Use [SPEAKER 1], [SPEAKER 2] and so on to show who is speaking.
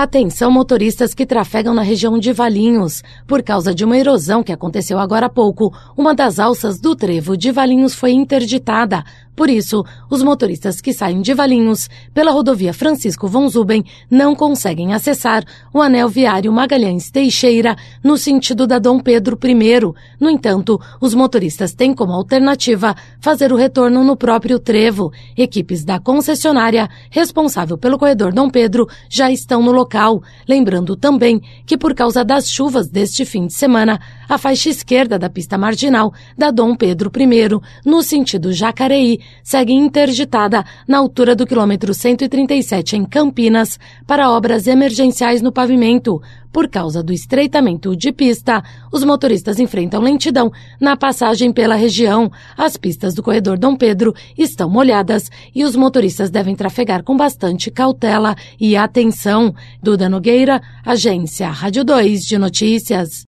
[SPEAKER 1] Atenção motoristas que trafegam na região de Valinhos. Por causa de uma erosão que aconteceu agora há pouco, uma das alças do trevo de Valinhos foi interditada. Por isso, os motoristas que saem de Valinhos pela rodovia Francisco von Zuben não conseguem acessar o anel viário Magalhães Teixeira no sentido da Dom Pedro I. No entanto, os motoristas têm como alternativa fazer o retorno no próprio trevo. Equipes da concessionária responsável pelo corredor Dom Pedro já estão no local. Lembrando também que por causa das chuvas deste fim de semana, a faixa esquerda da pista marginal da Dom Pedro I, no sentido Jacareí, segue interditada na altura do quilômetro 137 em Campinas para obras emergenciais no pavimento. Por causa do estreitamento de pista, os motoristas enfrentam lentidão na passagem pela região. As pistas do corredor Dom Pedro estão molhadas e os motoristas devem trafegar com bastante cautela e atenção. Duda Nogueira, Agência Rádio 2 de Notícias.